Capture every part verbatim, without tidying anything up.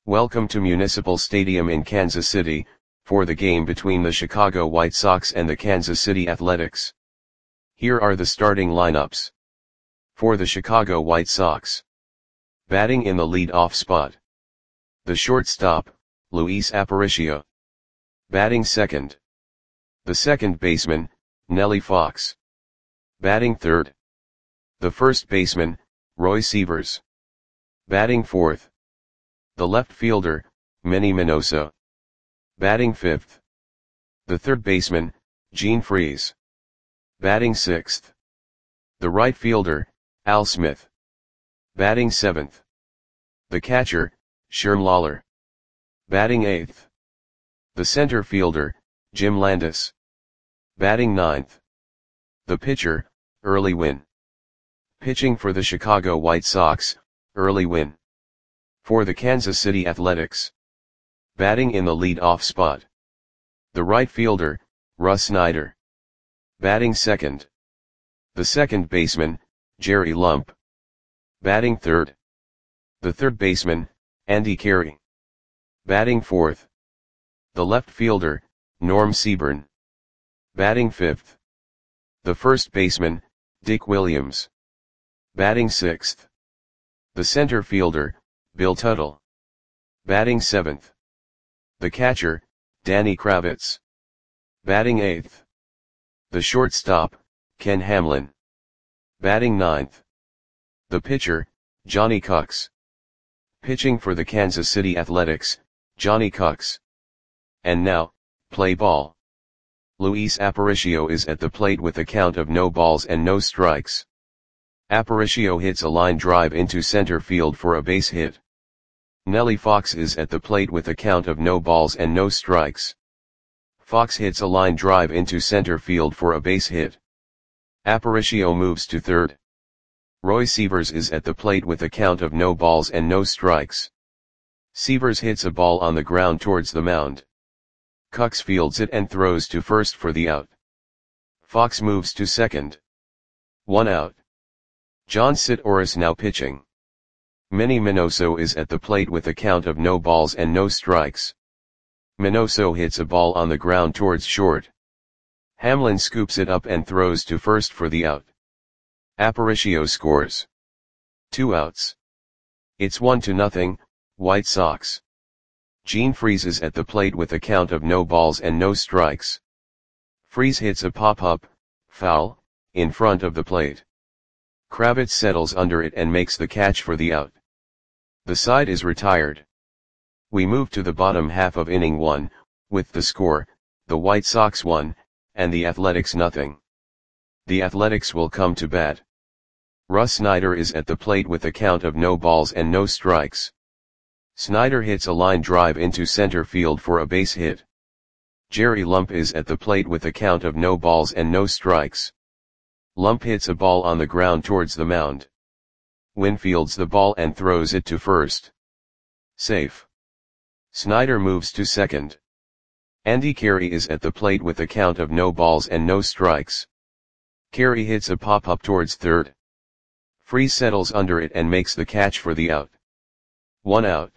Welcome to Municipal Stadium in Kansas City, for the game between the Chicago White Sox and the Kansas City Athletics. Here are the starting lineups. For the Chicago White Sox. Batting in the lead-off spot. The shortstop, Luis Aparicio. Batting second. The second baseman, Nellie Fox. Batting third. The first baseman, Roy Sievers. Batting fourth. The left fielder, Manny Minoso. Batting fifth. The third baseman, Gene Freese. Batting sixth. The right fielder, Al Smith. Batting seventh. The catcher, Sherm Lawler. Batting eighth. The center fielder, Jim Landis. Batting ninth. The pitcher, Early Wynn. Pitching for the Chicago White Sox, Early Wynn. For the Kansas City Athletics. Batting in the lead-off spot. The right fielder, Russ Snyder. Batting second. The second baseman, Jerry Lump. Batting third. The third baseman, Andy Carey. Batting fourth. The left fielder, Norm Seaburn. Batting fifth. The first baseman, Dick Williams. Batting sixth. The center fielder, Bill Tuttle. Batting seventh. The catcher, Danny Kravitz. Batting eighth. The shortstop, Ken Hamlin. Batting ninth. The pitcher, Johnny Cucks. Pitching for the Kansas City Athletics, Johnny Cucks. And now, play ball. Luis Aparicio is at the plate with a count of no balls and no strikes. Aparicio hits a line drive into center field for a base hit. Nellie Fox is at the plate with a count of no balls and no strikes. Fox hits a line drive into center field for a base hit. Aparicio moves to third. Roy Sievers is at the plate with a count of no balls and no strikes. Sievers hits a ball on the ground towards the mound. Cucks fields it and throws to first for the out. Fox moves to second. One out. John Sitores now pitching. Manny Minoso is at the plate with a count of no balls and no strikes. Minoso hits a ball on the ground towards short. Hamlin scoops it up and throws to first for the out. Aparicio scores. Two outs. It's one to nothing, White Sox. Gene Freese is at the plate with a count of no balls and no strikes. Freese hits a pop-up, foul, in front of the plate. Kravitz settles under it and makes the catch for the out. The side is retired. We move to the bottom half of inning one, with the score, the White Sox one, and the Athletics nothing. The Athletics will come to bat. Russ Snyder is at the plate with a count of no balls and no strikes. Snyder hits a line drive into center field for a base hit. Jerry Lump is at the plate with a count of no balls and no strikes. Lump hits a ball on the ground towards the mound. Wynn fields the ball and throws it to first. Safe. Snyder moves to second. Andy Carey is at the plate with a count of no balls and no strikes. Carey hits a pop-up towards third. Freese settles under it and makes the catch for the out. One out.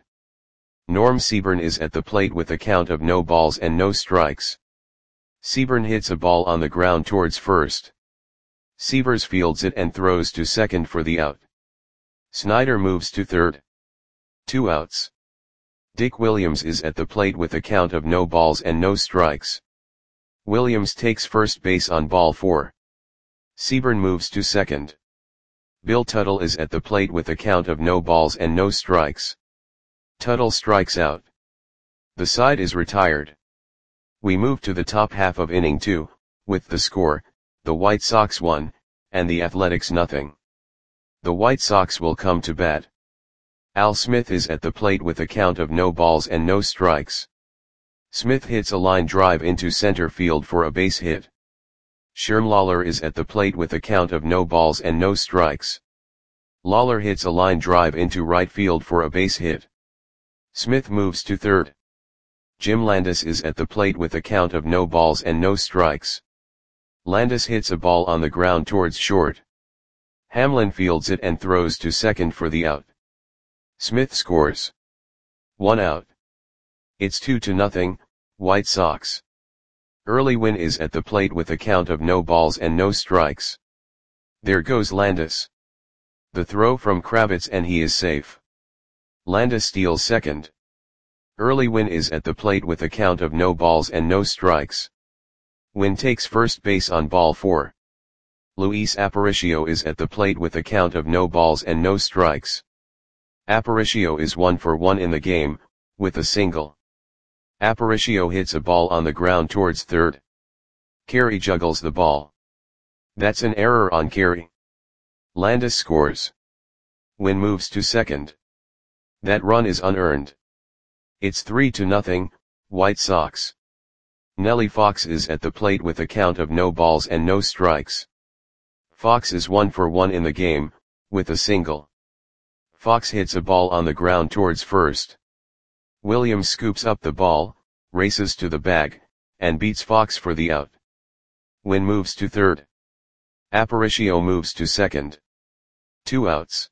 Norm Seaburn is at the plate with a count of no balls and no strikes. Seaburn hits a ball on the ground towards first. Sievers fields it and throws to second for the out. Snyder moves to third. Two outs. Dick Williams is at the plate with a count of no balls and no strikes. Williams takes first base on ball four. Seaburn moves to second. Bill Tuttle is at the plate with a count of no balls and no strikes. Tuttle strikes out. The side is retired. We move to the top half of inning two, with the score, the White Sox one, and the Athletics nothing. The White Sox will come to bat. Al Smith is at the plate with a count of no balls and no strikes. Smith hits a line drive into center field for a base hit. Sherm Lawler is at the plate with a count of no balls and no strikes. Lawler hits a line drive into right field for a base hit. Smith moves to third. Jim Landis is at the plate with a count of no balls and no strikes. Landis hits a ball on the ground towards short. Hamlin fields it and throws to second for the out. Smith scores. One out. It's two to nothing, White Sox. Early win is at the plate with a count of no balls and no strikes. There goes Landis. The throw from Kravitz and he is safe. Landis steals second. Early win is at the plate with a count of no balls and no strikes. Win takes first base on ball four. Luis Aparicio is at the plate with a count of no balls and no strikes. Aparicio is one for one in the game, with a single. Aparicio hits a ball on the ground towards third. Carey juggles the ball. That's an error on Carey. Landis scores. Win moves to second. That run is unearned. It's three to nothing, White Sox. Nellie Fox is at the plate with a count of no balls and no strikes. Fox is one for one in the game, with a single. Fox hits a ball on the ground towards first. Williams scoops up the ball, races to the bag, and beats Fox for the out. Win moves to third. Aparicio moves to second. Two outs.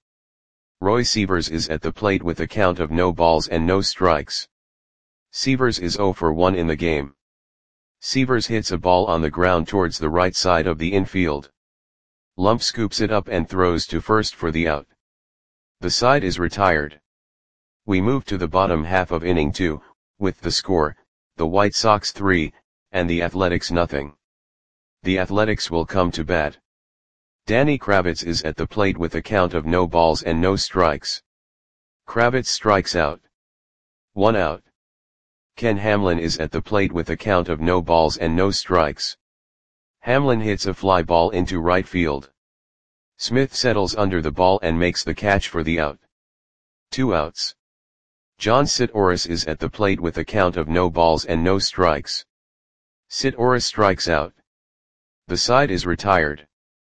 Roy Sievers is at the plate with a count of no balls and no strikes. Sievers is zero for one in the game. Sievers hits a ball on the ground towards the right side of the infield. Lump scoops it up and throws to first for the out. The side is retired. We move to the bottom half of inning two, with the score, the White Sox three, and the Athletics nothing. The Athletics will come to bat. Danny Kravitz is at the plate with a count of no balls and no strikes. Kravitz strikes out. One out. Ken Hamlin is at the plate with a count of no balls and no strikes. Hamlin hits a fly ball into right field. Smith settles under the ball and makes the catch for the out. Two outs. John Sitoris is at the plate with a count of no balls and no strikes. Sitoris strikes out. The side is retired.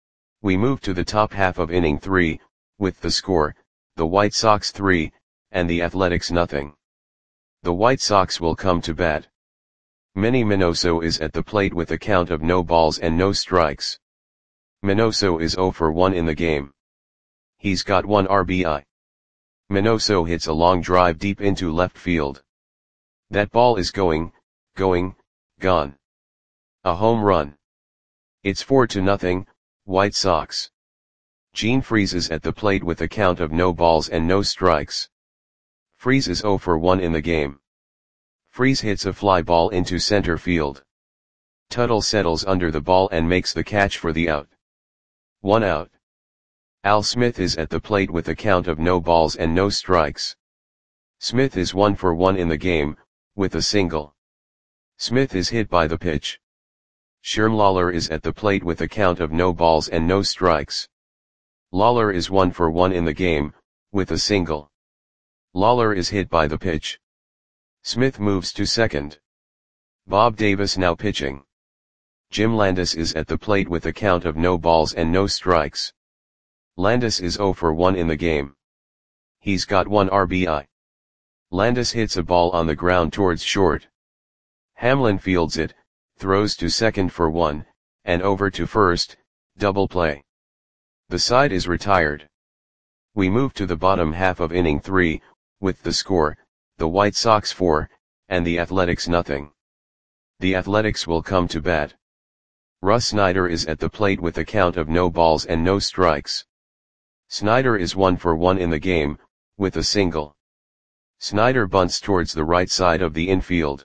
We move to the top half of inning three, with the score, the White Sox three, and the Athletics nothing. The White Sox will come to bat. Manny Minoso is at the plate with a count of no balls and no strikes. Minoso is zero for one in the game. He's got one R B I. Minoso hits a long drive deep into left field. That ball is going, going, gone. A home run. It's four to nothing, White Sox. Gene Freese is at the plate with a count of no balls and no strikes. Freese is zero for one in the game. Freese hits a fly ball into center field. Tuttle settles under the ball and makes the catch for the out. One out. Al Smith is at the plate with a count of no balls and no strikes. Smith is one for one in the game, with a single. Smith is hit by the pitch. Sherm Lawler is at the plate with a count of no balls and no strikes. Lawler is one for one in the game, with a single. Lawler is hit by the pitch. Smith moves to second. Bob Davis now pitching. Jim Landis is at the plate with a count of no balls and no strikes. Landis is zero for one in the game. He's got one R B I. Landis hits a ball on the ground towards short. Hamlin fields it, throws to second for one, and over to first, double play. The side is retired. We move to the bottom half of inning three, with the score, the White Sox four, and the Athletics nothing. The Athletics will come to bat. Russ Snyder is at the plate with a count of no balls and no strikes. Snyder is one for one in the game, with a single. Snyder bunts towards the right side of the infield.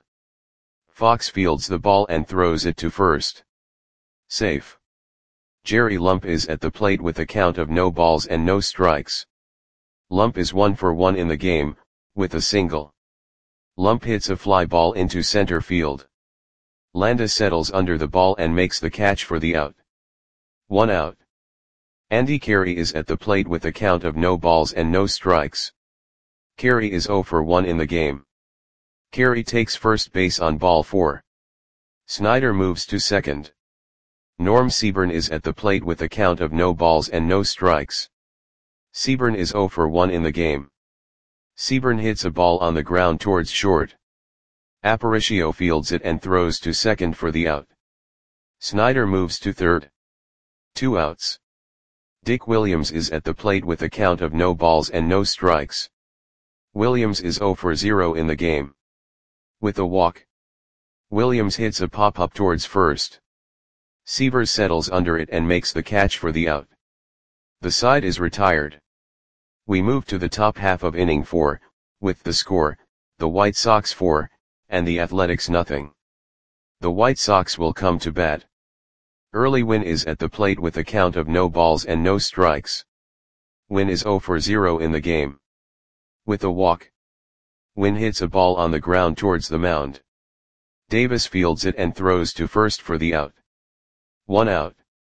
Fox fields the ball and throws it to first. Safe. Jerry Lump is at the plate with a count of no balls and no strikes. Lump is one for one in the game, with a single. Lump hits a fly ball into center field. Landis settles under the ball and makes the catch for the out. One out. Andy Carey is at the plate with a count of no balls and no strikes. Carey is zero for one in the game. Carey takes first base on ball four. Snyder moves to second. Norm Seaburn is at the plate with a count of no balls and no strikes. Seaburn is zero for one in the game. Seaburn hits a ball on the ground towards short. Aparicio fields it and throws to second for the out. Snyder moves to third. Two outs. Dick Williams is at the plate with a count of no balls and no strikes. Williams is zero for zero in the game. With a walk, Williams hits a pop-up towards first. Sievers settles under it and makes the catch for the out. The side is retired. We move to the top half of inning four, with the score, the White Sox four, and the Athletics nothing. The White Sox will come to bat. Early Win is at the plate with a count of no balls and no strikes. Win is zero for zero in the game. With a walk, Win hits a ball on the ground towards the mound. Davis fields it and throws to first for the out. One out.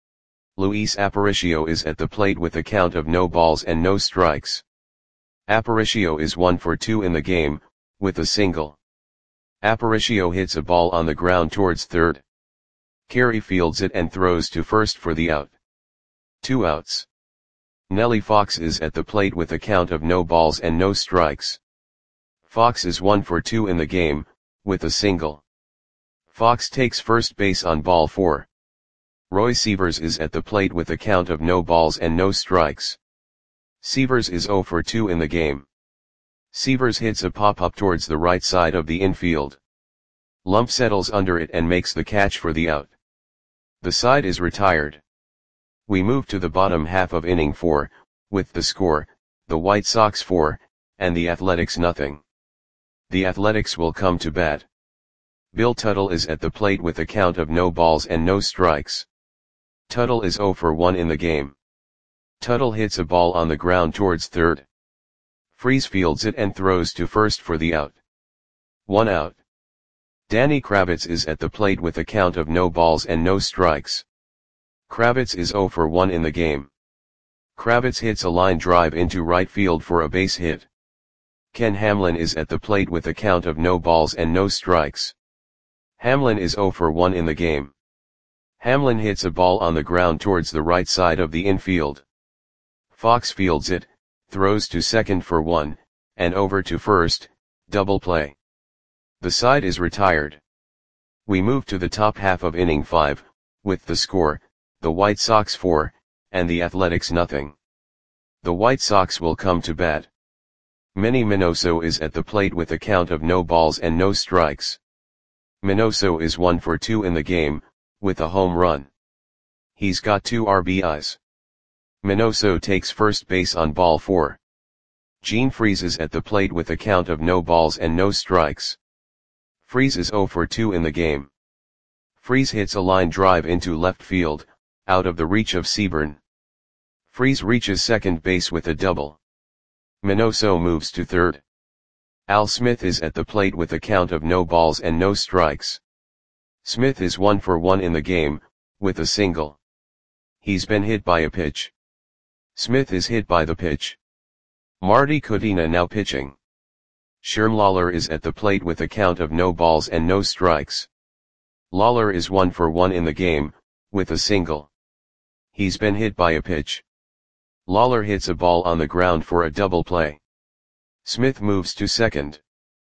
Luis Aparicio is at the plate with a count of no balls and no strikes. Aparicio is one for two in the game, with a single. Aparicio hits a ball on the ground towards third. Carey fields it and throws to first for the out. Two outs. Nelly Fox is at the plate with a count of no balls and no strikes. Fox is one for two in the game, with a single. Fox takes first base on ball four. Roy Sievers is at the plate with a count of no balls and no strikes. Sievers is zero for two in the game. Sievers hits a pop-up towards the right side of the infield. Lump settles under it and makes the catch for the out. The side is retired. We move to the bottom half of inning four, with the score, the White Sox four, and the Athletics nothing. The Athletics will come to bat. Bill Tuttle is at the plate with a count of no balls and no strikes. Tuttle is zero for one in the game. Tuttle hits a ball on the ground towards third. Freese fields it and throws to first for the out. One out. Danny Kravitz is at the plate with a count of no balls and no strikes. Kravitz is zero for one in the game. Kravitz hits a line drive into right field for a base hit. Ken Hamlin is at the plate with a count of no balls and no strikes. Hamlin is zero for one in the game. Hamlin hits a ball on the ground towards the right side of the infield. Fox fields it, throws to second for one, and over to first, double play. The side is retired. We move to the top half of inning five, with the score, the White Sox four, and the Athletics nothing. The White Sox will come to bat. Manny Minoso is at the plate with a count of no balls and no strikes. Minoso is one for two in the game, with a home run. He's got two R B Is. Minoso takes first base on ball four. Gene Freese is at the plate with a count of no balls and no strikes. Freese is zero for two in the game. Freese hits a line drive into left field, out of the reach of Seaburn. Freese reaches second base with a double. Minoso moves to third. Al Smith is at the plate with a count of no balls and no strikes. Smith is one for one in the game, with a single. He's been hit by a pitch. Smith is hit by the pitch. Marty Kudina now pitching. Sherm Lawler is at the plate with a count of no balls and no strikes. Lawler is one for one in the game, with a single. He's been hit by a pitch. Lawler hits a ball on the ground for a double play. Smith moves to second.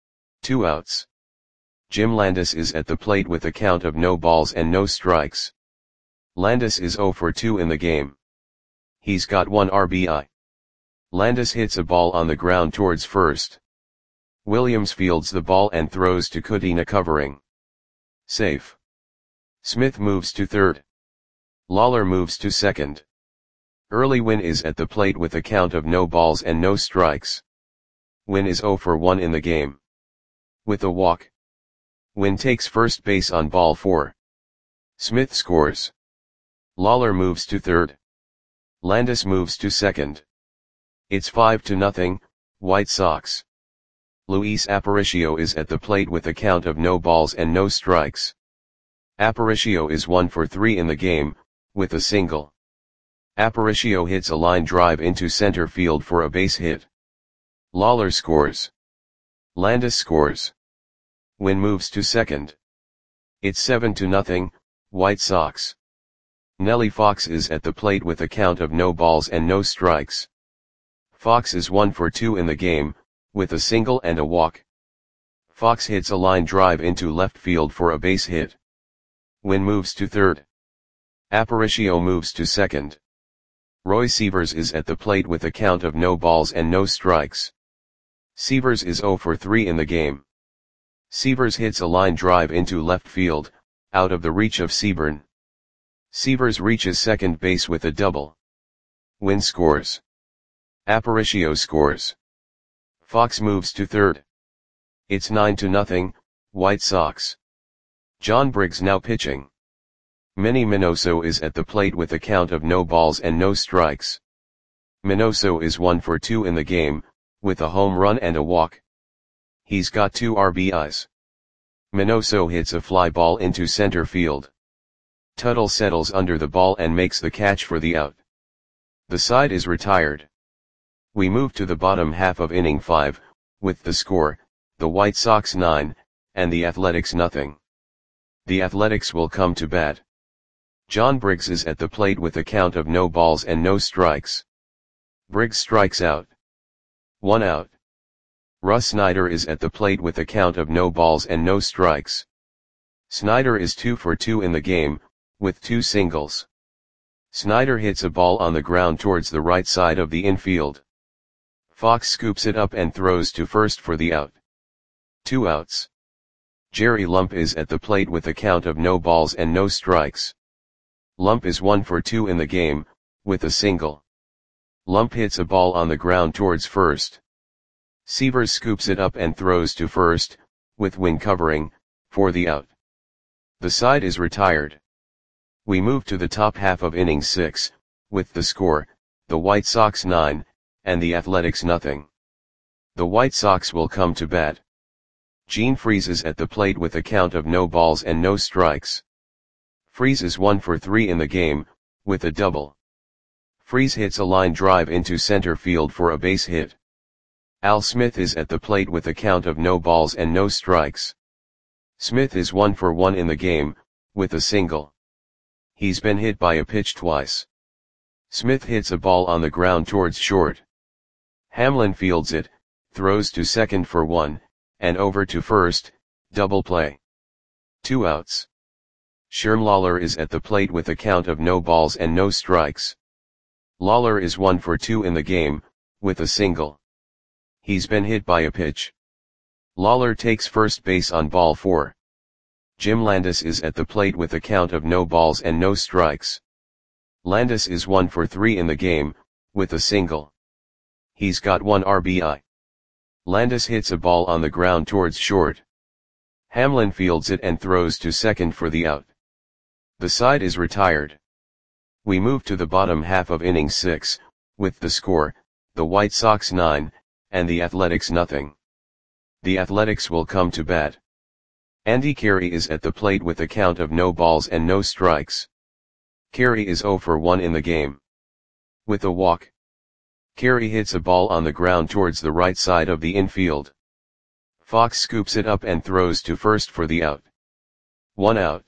Two outs. Jim Landis is at the plate with a count of no balls and no strikes. Landis is zero for two in the game. He's got one R B I. Landis hits a ball on the ground towards first. Williams fields the ball and throws to Kudina covering. Safe. Smith moves to third. Lawler moves to second. Early Win is at the plate with a count of no balls and no strikes. Win is zero for one in the game. With a walk, Win takes first base on ball four. Smith scores. Lawler moves to third. Landis moves to second. It's five to nothing, White Sox. Luis Aparicio is at the plate with a count of no balls and no strikes. Aparicio is one for three in the game, with a single. Aparicio hits a line drive into center field for a base hit. Lawler scores. Landis scores. Win moves to second. It's seven to nothing, White Sox. Nelly Fox is at the plate with a count of no balls and no strikes. Fox is one for two in the game, with a single and a walk. Fox hits a line drive into left field for a base hit. Win moves to third. Aparicio moves to second. Roy Sievers is at the plate with a count of no balls and no strikes. Sievers is zero for three in the game. Sievers hits a line drive into left field, out of the reach of Seaburn. Sievers reaches second base with a double. Wynn scores. Aparicio scores. Fox moves to third. It's nine to nothing, White Sox. John Briggs now pitching. Manny Minoso is at the plate with a count of no balls and no strikes. Minoso is one for two in the game, with a home run and a walk. He's got two R B Is. Minoso hits a fly ball into center field. Tuttle settles under the ball and makes the catch for the out. The side is retired. We move to the bottom half of inning five, with the score, the White Sox nine, and the Athletics nothing. The Athletics will come to bat. John Briggs is at the plate with a count of no balls and no strikes. Briggs strikes out. One out. Russ Snyder is at the plate with a count of no balls and no strikes. Snyder is two for two in the game, with two singles. Snyder hits a ball on the ground towards the right side of the infield. Fox scoops it up and throws to first for the out. Two outs. Jerry Lump is at the plate with a count of no balls and no strikes. Lump is one for two in the game, with a single. Lump hits a ball on the ground towards first. Sievers scoops it up and throws to first, with Wynn covering, for the out. The side is retired. We move to the top half of inning six, with the score, the White Sox nine, and the Athletics nothing. The White Sox will come to bat. Gene Freese is at the plate with a count of no balls and no strikes. Freese is one for three in the game, with a double. Freese hits a line drive into center field for a base hit. Al Smith is at the plate with a count of no balls and no strikes. Smith is one for one in the game, with a single. He's been hit by a pitch twice. Smith hits a ball on the ground towards short. Hamlin fields it, throws to second for one, and over to first, double play. Two outs. Sherm Lawler is at the plate with a count of no balls and no strikes. Lawler is one for two in the game, with a single. He's been hit by a pitch. Lawler takes first base on ball four. Jim Landis is at the plate with a count of no balls and no strikes. Landis is one for three in the game, with a single. He's got one R B I. Landis hits a ball on the ground towards short. Hamlin fields it and throws to second for the out. The side is retired. We move to the bottom half of inning six, with the score, the White Sox nine, and the Athletics nothing. The Athletics will come to bat. Andy Carey is at the plate with a count of no balls and no strikes. Carey is zero for one in the game. With a walk. Carey hits a ball on the ground towards the right side of the infield. Fox scoops it up and throws to first for the out. One out.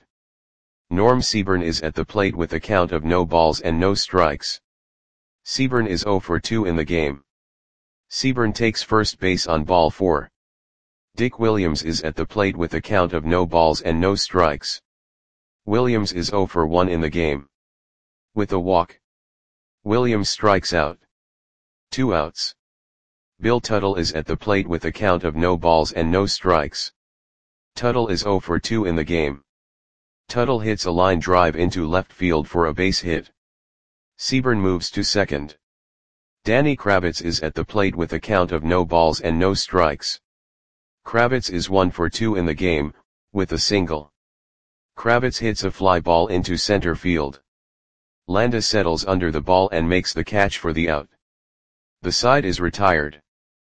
Norm Seaburn is at the plate with a count of no balls and no strikes. Seaburn is zero for two in the game. Seaburn takes first base on ball four. Dick Williams is at the plate with a count of no balls and no strikes. Williams is zero for one in the game. With a walk. Williams strikes out. Two outs. Bill Tuttle is at the plate with a count of no balls and no strikes. Tuttle is zero for two in the game. Tuttle hits a line drive into left field for a base hit. Seaburn moves to second. Danny Kravitz is at the plate with a count of no balls and no strikes. Kravitz is one for two in the game, with a single. Kravitz hits a fly ball into center field. Landis settles under the ball and makes the catch for the out. The side is retired.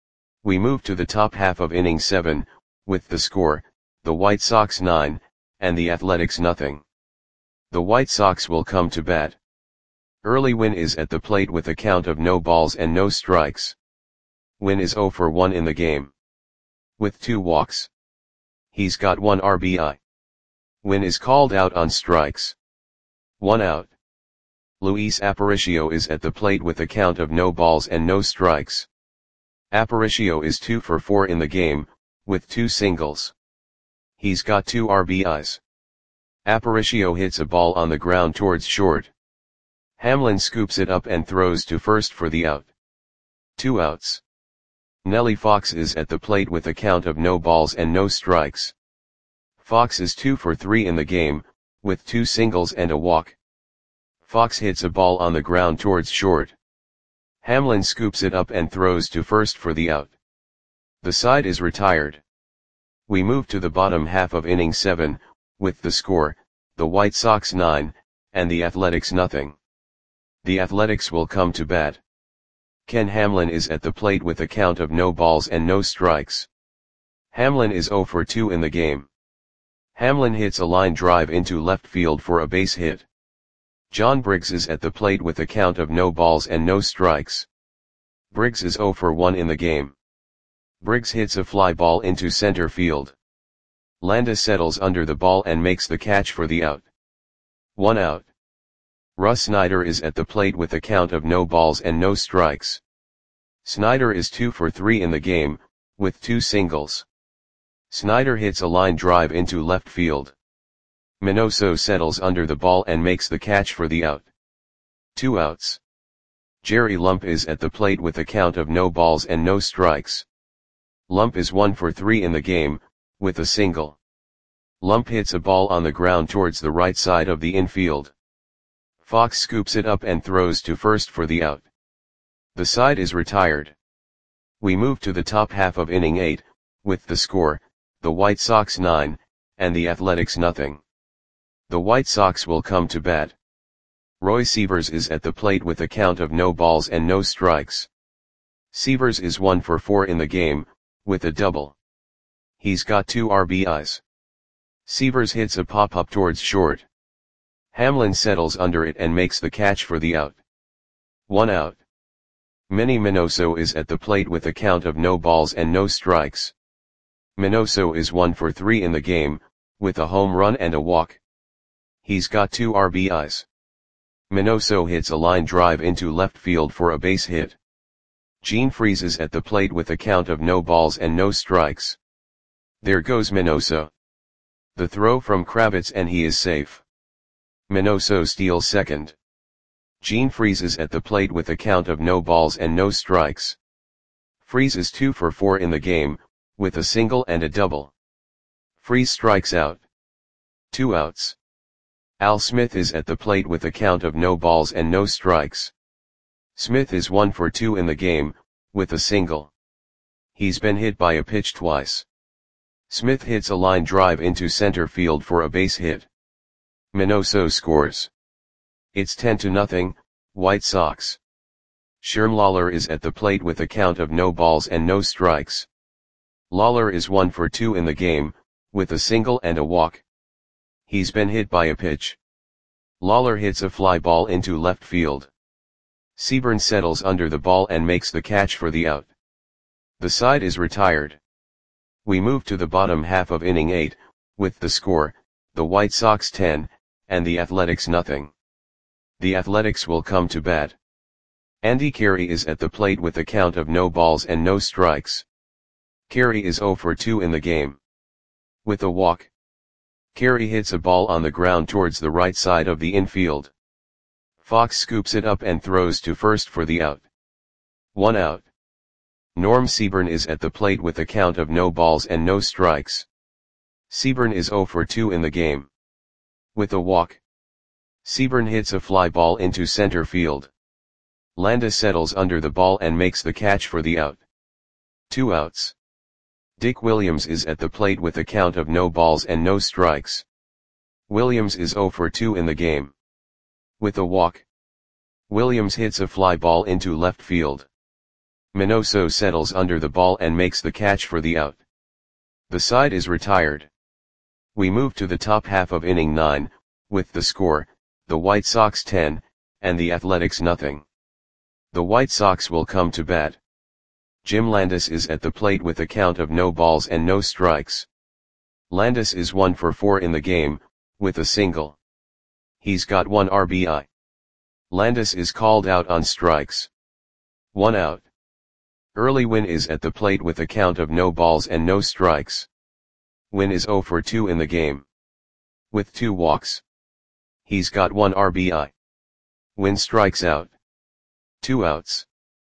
We move to the top half of inning seven, with the score, the White Sox nine, and the Athletics nothing. The White Sox will come to bat. Early Wynn is at the plate with a count of no balls and no strikes. Wynn is zero for one in the game. With two walks. He's got one R B I. Wynn is called out on strikes. One out. Luis Aparicio is at the plate with a count of no balls and no strikes. Aparicio is two for four in the game, with two singles. He's got two R B Is. Aparicio hits a ball on the ground towards short. Hamlin scoops it up and throws to first for the out. Two outs. Nellie Fox is at the plate with a count of no balls and no strikes. Fox is two for three in the game, with two singles and a walk. Fox hits a ball on the ground towards short. Hamlin scoops it up and throws to first for the out. The side is retired. We move to the bottom half of inning seven, with the score, the White Sox nine, and the Athletics nothing. The Athletics will come to bat. Ken Hamlin is at the plate with a count of no balls and no strikes. Hamlin is zero for two in the game. Hamlin hits a line drive into left field for a base hit. John Briggs is at the plate with a count of no balls and no strikes. Briggs is zero for one in the game. Briggs hits a fly ball into center field. Landis settles under the ball and makes the catch for the out. One out. Russ Snyder is at the plate with a count of no balls and no strikes. Snyder is two for three in the game, with two singles. Snyder hits a line drive into left field. Minoso settles under the ball and makes the catch for the out. Two outs. Jerry Lump is at the plate with a count of no balls and no strikes. Lump is one for three in the game, with a single. Lump hits a ball on the ground towards the right side of the infield. Fox scoops it up and throws to first for the out. The side is retired. We move to the top half of inning eight, with the score, the White Sox nine, and the Athletics nothing. The White Sox will come to bat. Roy Sievers is at the plate with a count of no balls and no strikes. Sievers is one for four in the game, with a double. He's got two R B Is. Sievers hits a pop-up towards short. Hamlin settles under it and makes the catch for the out. One out. Manny Minoso is at the plate with a count of no balls and no strikes. Minoso is one for three in the game, with a home run and a walk. He's got two R B Is. Minoso hits a line drive into left field for a base hit. Gene Freese is at the plate with a count of no balls and no strikes. There goes Minoso. The throw from Kravitz and he is safe. Minoso steals second. Gene Freese is at the plate with a count of no balls and no strikes. Freese is two for four in the game, with a single and a double. Freese strikes out. Two outs. Al Smith is at the plate with a count of no balls and no strikes. Smith is one for two in the game, with a single. He's been hit by a pitch twice. Smith hits a line drive into center field for a base hit. Minoso scores. It's ten to nothing, White Sox. Sherm Lawler is at the plate with a count of no balls and no strikes. Lawler is one for two in the game, with a single and a walk. He's been hit by a pitch. Lawler hits a fly ball into left field. Seaburn settles under the ball and makes the catch for the out. The side is retired. We move to the bottom half of inning eight, with the score, the White Sox ten, and the Athletics nothing. The Athletics will come to bat. Andy Carey is at the plate with a count of no balls and no strikes. Carey is zero for two in the game. With a walk. Carey hits a ball on the ground towards the right side of the infield. Fox scoops it up and throws to first for the out. One out. Norm Seaburn is at the plate with a count of no balls and no strikes. Seaburn is zero for two in the game. With a walk. Seaburn hits a fly ball into center field. Landis settles under the ball and makes the catch for the out. Two outs. Dick Williams is at the plate with a count of no balls and no strikes. Williams is zero for two in the game. With a walk. Williams hits a fly ball into left field. Minoso settles under the ball and makes the catch for the out. The side is retired. We move to the top half of inning nine, with the score, the White Sox ten, and the Athletics nothing. The White Sox will come to bat. Jim Landis is at the plate with a count of no balls and no strikes. Landis is one for four in the game, with a single. He's got one R B I. Landis is called out on strikes. One out. Early Wynn is at the plate with a count of no balls and no strikes. Wynn is zero for two in the game. With two walks. He's got one R B I. Wynn strikes out. Two outs.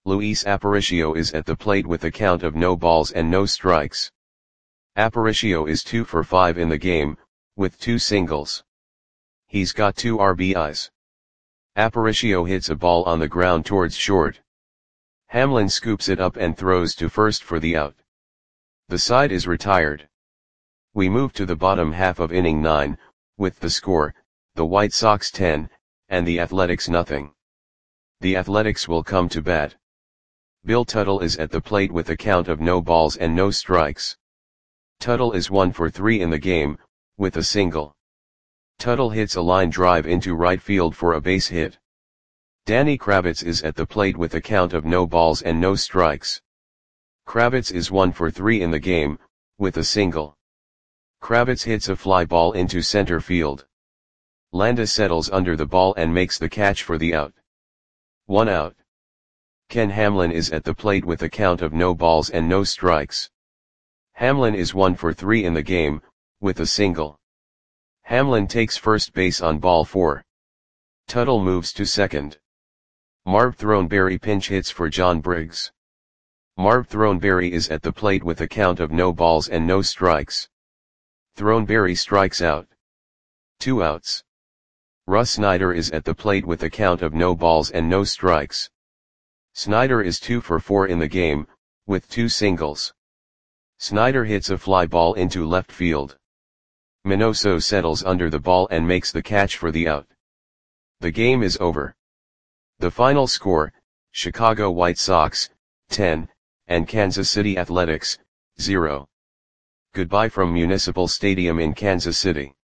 Luis Aparicio is at the plate with a count of no balls and no strikes. Aparicio is two for five in the game, with two singles. He's got two R B Is. Aparicio hits a ball on the ground towards short. Hamlin scoops it up and throws to first for the out. The side is retired. We move to the bottom half of inning nine, with the score, the White Sox ten, and the Athletics nothing. The Athletics will come to bat. Bill Tuttle is at the plate with a count of no balls and no strikes. Tuttle is one for three in the game, with a single. Tuttle hits a line drive into right field for a base hit. Danny Kravitz is at the plate with a count of no balls and no strikes. Kravitz is one for three in the game, with a single. Kravitz hits a fly ball into center field. Landa settles under the ball and makes the catch for the out. One out. Ken Hamlin is at the plate with a count of no balls and no strikes. Hamlin is one for three in the game, with a single. Hamlin takes first base on ball four. Tuttle moves to second. Marv Throneberry pinch hits for John Briggs. Marv Throneberry is at the plate with a count of no balls and no strikes. Throneberry strikes out. Two outs. Russ Snyder is at the plate with a count of no balls and no strikes. Snyder is two for four in the game, with two singles. Snyder hits a fly ball into left field. Minoso settles under the ball and makes the catch for the out. The game is over. The final score, Chicago White Sox, ten, and Kansas City Athletics, zero. Goodbye from Municipal Stadium in Kansas City.